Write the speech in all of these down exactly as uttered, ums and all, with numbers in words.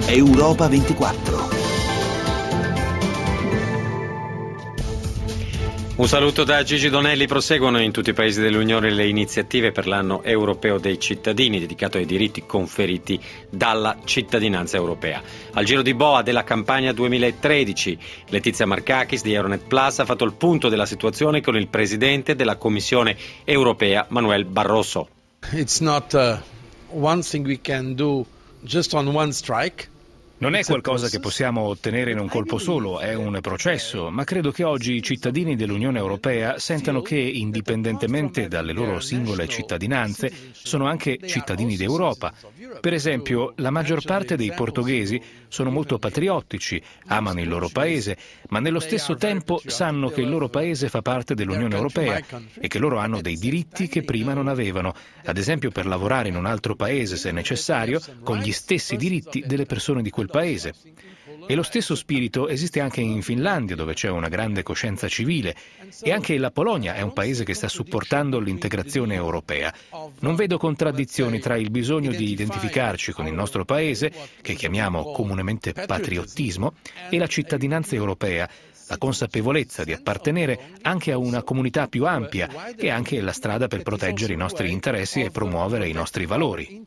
Europa ventiquattro. Un saluto da Gigi Donelli. Proseguono in tutti i paesi dell'Unione le iniziative per l'anno europeo dei cittadini, dedicato ai diritti conferiti dalla cittadinanza europea. Al giro di boa della campagna duemilatredici, Letizia Markakis di Euronet Plus ha fatto il punto della situazione con il presidente della Commissione europea, Manuel Barroso. It's not uh, one thing we can do just on one strike. Non è qualcosa che possiamo ottenere in un colpo solo, è un processo, ma credo che oggi i cittadini dell'Unione Europea sentano che, indipendentemente dalle loro singole cittadinanze, sono anche cittadini d'Europa. Per esempio, la maggior parte dei portoghesi sono molto patriottici, amano il loro paese, ma nello stesso tempo sanno che il loro paese fa parte dell'Unione Europea e che loro hanno dei diritti che prima non avevano, ad esempio per lavorare in un altro paese se necessario, con gli stessi diritti delle persone di quel paese. E lo stesso spirito esiste anche in Finlandia, dove c'è una grande coscienza civile, e anche la Polonia è un paese che sta supportando l'integrazione europea. Non vedo contraddizioni tra il bisogno di identificarci con il nostro paese, che chiamiamo comunemente patriottismo, e la cittadinanza europea, la consapevolezza di appartenere anche a una comunità più ampia, che è anche la strada per proteggere i nostri interessi e promuovere i nostri valori.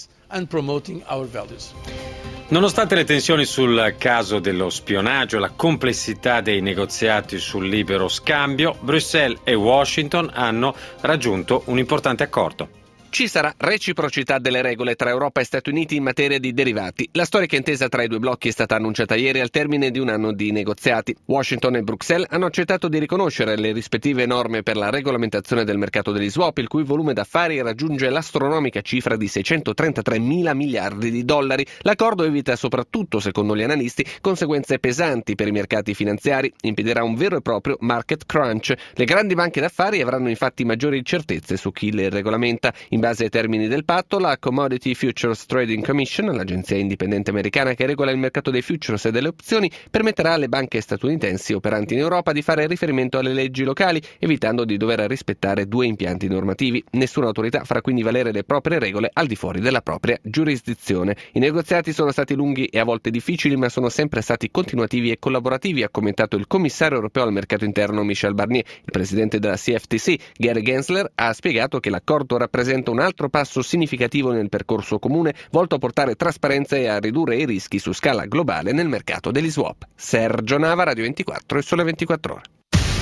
Nonostante le tensioni sul caso dello spionaggio e la complessità dei negoziati sul libero scambio, Bruxelles e Washington hanno raggiunto un importante accordo. Ci sarà reciprocità delle regole tra Europa e Stati Uniti in materia di derivati. La storica intesa tra i due blocchi è stata annunciata ieri al termine di un anno di negoziati. Washington e Bruxelles hanno accettato di riconoscere le rispettive norme per la regolamentazione del mercato degli swap, il cui volume d'affari raggiunge l'astronomica cifra di seicentotrentatremila miliardi di dollari. L'accordo evita soprattutto, secondo gli analisti, conseguenze pesanti per i mercati finanziari, impedirà un vero e proprio market crunch. Le grandi banche d'affari avranno infatti maggiori certezze su chi le regolamenta. In base ai termini del patto, la Commodity Futures Trading Commission, l'agenzia indipendente americana che regola il mercato dei futures e delle opzioni, permetterà alle banche statunitensi operanti in Europa di fare riferimento alle leggi locali, evitando di dover rispettare due impianti normativi. Nessuna autorità farà quindi valere le proprie regole al di fuori della propria giurisdizione. I negoziati sono stati lunghi e a volte difficili, ma sono sempre stati continuativi e collaborativi, ha commentato il commissario europeo al mercato interno Michel Barnier. Il presidente della C F T C, Gary Gensler, ha spiegato che l'accordo rappresenta un altro passo significativo nel percorso comune volto a portare trasparenza e a ridurre i rischi su scala globale nel mercato degli swap. Sergio Nava, Radio ventiquattro e Sole ventiquattro Ore.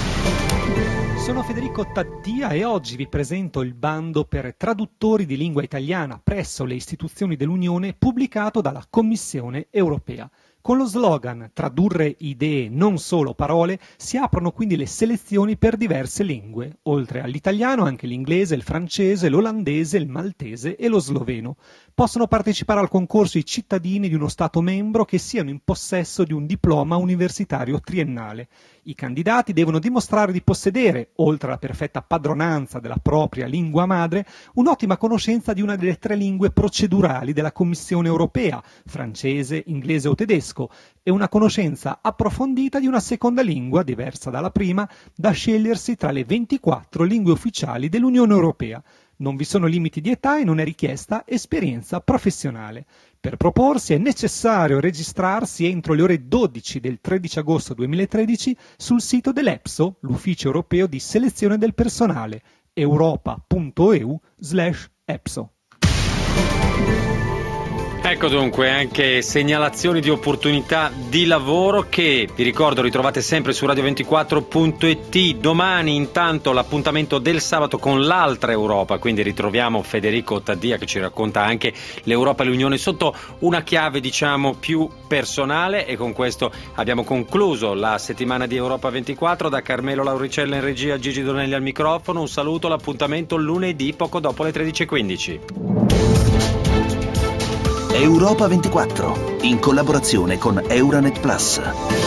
Sono Federico Taddia e oggi vi presento il bando per traduttori di lingua italiana presso le istituzioni dell'Unione pubblicato dalla Commissione europea. Con lo slogan "Tradurre idee, non solo parole", si aprono quindi le selezioni per diverse lingue. Oltre all'italiano anche l'inglese, il francese, l'olandese, il maltese e lo sloveno. Possono partecipare al concorso i cittadini di uno Stato membro che siano in possesso di un diploma universitario triennale. I candidati devono dimostrare di possedere, oltre alla perfetta padronanza della propria lingua madre, un'ottima conoscenza di una delle tre lingue procedurali della Commissione europea, francese, inglese o tedesco, e una conoscenza approfondita di una seconda lingua, diversa dalla prima, da scegliersi tra le ventiquattro lingue ufficiali dell'Unione europea. Non vi sono limiti di età e non è richiesta esperienza professionale. Per proporsi è necessario registrarsi entro le ore dodici del tredici agosto duemilatredici sul sito dell'EPSO, l'Ufficio Europeo di Selezione del Personale, europa.eu slash EPSO. Ecco dunque anche segnalazioni di opportunità di lavoro che, vi ricordo, ritrovate sempre su radio ventiquattro punto it. Domani intanto l'appuntamento del sabato con l'altra Europa, quindi ritroviamo Federico Taddia che ci racconta anche l'Europa e l'Unione sotto una chiave diciamo più personale, e con questo abbiamo concluso la settimana di Europa ventiquattro. Da Carmelo Lauricella in regia, Gigi Donelli al microfono, un saluto, l'appuntamento lunedì poco dopo le tredici e quindici. Europa ventiquattro, in collaborazione con Euronet Plus.